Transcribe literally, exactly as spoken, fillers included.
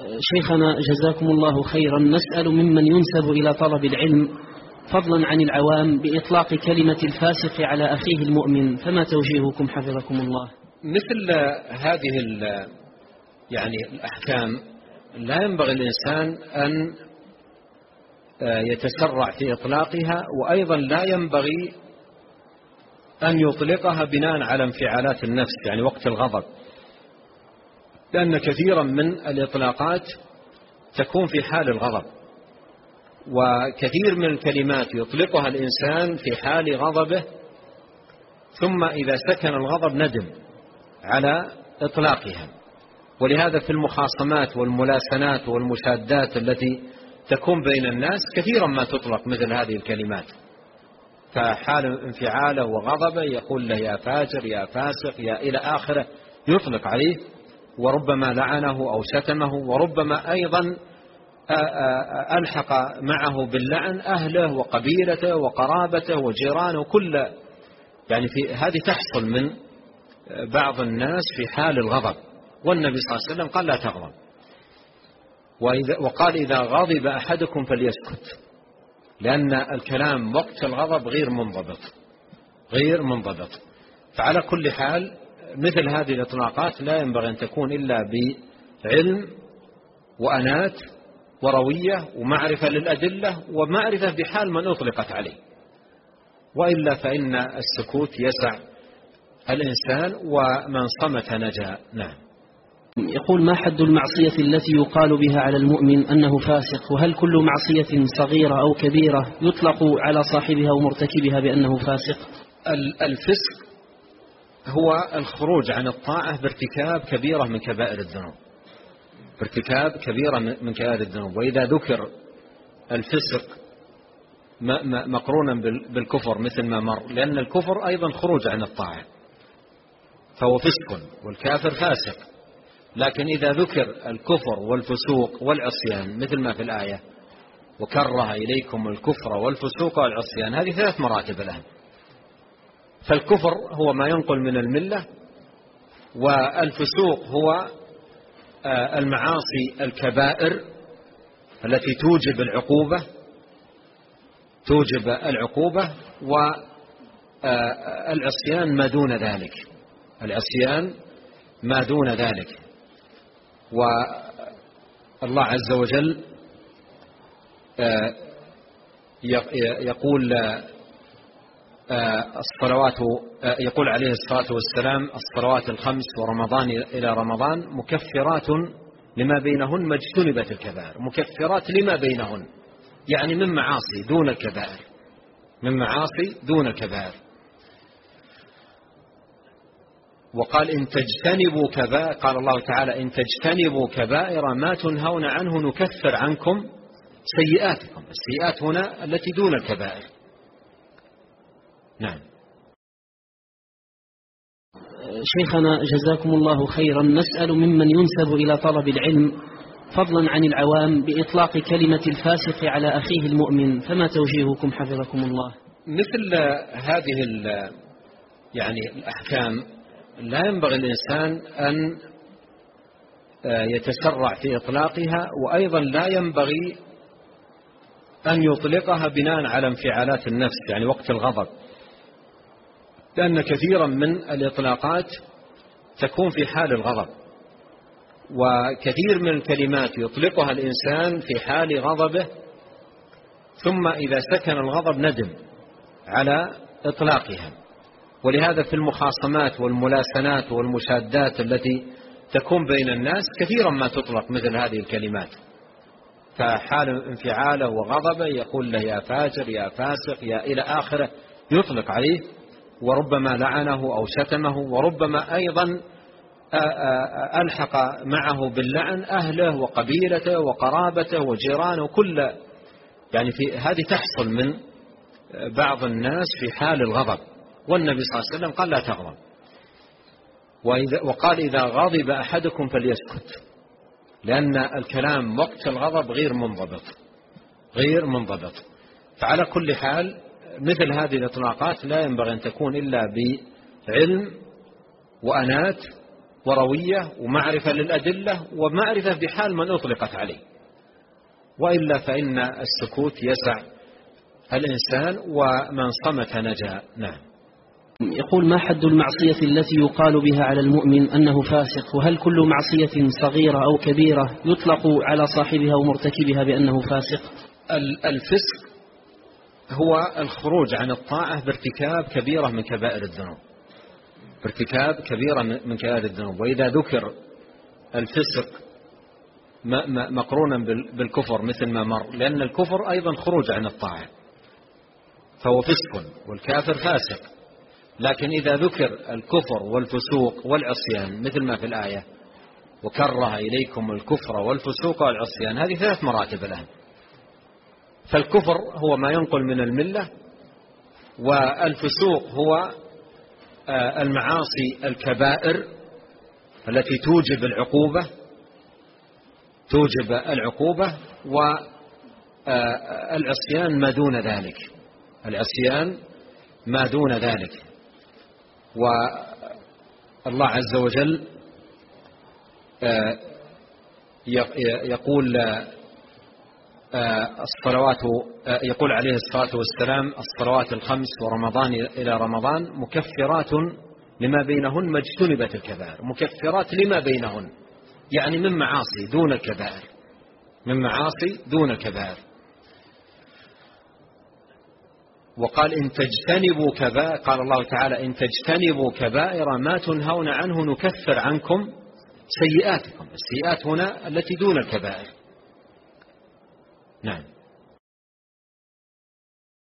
شيخنا جزاكم الله خيرا، نسأل ممن ينسب إلى طلب العلم فضلا عن العوام بإطلاق كلمة الفاسق على أخيه المؤمن، فما توجيهكم حفظكم الله؟ مثل هذه يعني الأحكام لا ينبغي الإنسان أن يتسرع في إطلاقها، وأيضا لا ينبغي أن يطلقها بناء على انفعالات النفس يعني وقت الغضب، لأن كثيرا من الإطلاقات تكون في حال الغضب، وكثير من الكلمات يطلقها الإنسان في حال غضبه، ثم إذا سكن الغضب ندم على إطلاقها. ولهذا في المخاصمات والملاسنات والمشادات التي تكون بين الناس كثيرا ما تطلق مثل هذه الكلمات، فحال انفعاله وغضبه يقول له يا فاجر يا فاسق يا إلى آخره، يطلق عليه، وربما لعنه أو شتمه، وربما أيضا ألحق معه باللعن أهله وقبيلته وقرابته وجيرانه كل، يعني في هذه تحصل من بعض الناس في حال الغضب، والنبي صلى الله عليه وسلم قال لا تغضب، وقال إذا غضب أحدكم فليسكت، لأن الكلام وقت الغضب غير منضبط غير منضبط فعلى كل حال مثل هذه الإطلاقات لا ينبغي أن تكون إلا بعلم وأنات وروية ومعرفة للأدلة ومعرفة بحال من أطلقت عليه، وإلا فإن السكوت يسع الإنسان ومن صمت نجا. نعم. يقول ما حد المعصية التي يقال بها على المؤمن أنه فاسق، وهل كل معصية صغيرة أو كبيرة يطلق على صاحبها ومرتكبها بأنه فاسق؟ الفسق هو الخروج عن الطاعة بارتكاب كبيرة من كبائر الذنوب، بارتكاب كبيرة من كبائر الذنوب. وإذا ذكر الفسق مقرونا بالكفر مثل ما مر، لأن الكفر أيضا خروج عن الطاعة فهو فسق، والكافر فاسق. لكن إذا ذكر الكفر والفسوق والعصيان مثل ما في الآية وكره إليكم الكفر والفسوق والعصيان، هذه ثلاث مراتب الآن. فالكفر هو ما ينقل من الملة، والفسوق هو المعاصي الكبائر التي توجب العقوبة توجب العقوبة والعصيان ما دون ذلك العصيان ما دون ذلك. والله عز وجل يقول الصلوات يقول عليه الصلاة والسلام الصلوات الخمس ورمضان إلى رمضان مكفرات لما بينهن ما اجتنبت الكبائر، مكفرات لما بينهن يعني من معاصي دون الكبائر من معاصي دون الكبائر. وقال إن تجتنبوا كبائر، قال الله تعالى إن تجتنبوا كبائر ما تنهون عنه نكفر عنكم سيئاتكم. السيئات هنا التي دون الكبائر. نعم. شيخنا جزاكم الله خيرا، نسأل ممن ينسب إلى طلب العلم فضلا عن العوام بإطلاق كلمة الفاسق على أخيه المؤمن، فما توجيهكم حفظكم الله؟ مثل هذه يعني الأحكام لا ينبغي الإنسان أن يتسرع في إطلاقها، وأيضا لا ينبغي أن يطلقها بناء على انفعالات النفس يعني وقت الغضب، لأن كثيرا من الإطلاقات تكون في حال الغضب، وكثير من الكلمات يطلقها الإنسان في حال غضبه، ثم إذا سكن الغضب ندم على إطلاقها. ولهذا في المخاصمات والملاسنات والمشادات التي تكون بين الناس كثيرا ما تطلق مثل هذه الكلمات، فحال انفعاله وغضبه يقول له يا فاجر يا فاسق يا إلى آخره، يطلق عليه، وربما لعنه أو شتمه، وربما أيضا ألحق معه باللعن أهله وقبيلته وقرابته وجيرانه كل، يعني في هذه تحصل من بعض الناس في حال الغضب، والنبي صلى الله عليه وسلم قال لا تغضب، وقال إذا غضب أحدكم فليسكت، لأن الكلام وقت الغضب غير منضبط غير منضبط فعلى كل حال مثل هذه الإطلاقات لا ينبغي أن تكون إلا بعلم وأنات وروية ومعرفة للأدلة ومعرفة بحال من أطلقت عليه، وإلا فإن السكوت يسع الإنسان ومن صمت نجا. نعم. يقول: ما حد المعصية التي يقال بها على المؤمن أنه فاسق؟ وهل كل معصية صغيرة أو كبيرة يطلق على صاحبها ومرتكبها بأنه فاسق؟ الفسق هو الخروج عن الطاعة بارتكاب كبيرة من كبائر الذنوب، بارتكاب كبيرة من كبائر الذنوب. وإذا ذكر الفسق مقرونا بالكفر مثل ما مر، لأن الكفر أيضا خروج عن الطاعة فهو فسق، والكافر فاسق. لكن إذا ذكر الكفر والفسوق والعصيان مثل ما في الآية: وكره إليكم الكفر والفسوق والعصيان، هذه ثلاث مراتب الآن. فالكفر هو ما ينقل من الملة، والفسوق هو المعاصي الكبائر التي توجب العقوبة توجب العقوبة والعصيان ما دون ذلك، العصيان ما دون ذلك. والله عز وجل يقول الصلوات يقول عليه الصلاة والسلام: الصلوات الخمس ورمضان إلى رمضان مكفرات لما بينهن ما اجتنبت الكبائر. مكفرات لما بينهن، يعني من معاصي دون الكبائر، من معاصي دون الكبائر. وقال: إن تجتنبوا كبائر، قال الله تعالى: إن تجتنبوا كبائر ما تنهون عنه نكفر عنكم سيئاتكم. السيئات هنا التي دون الكبائر. نعم.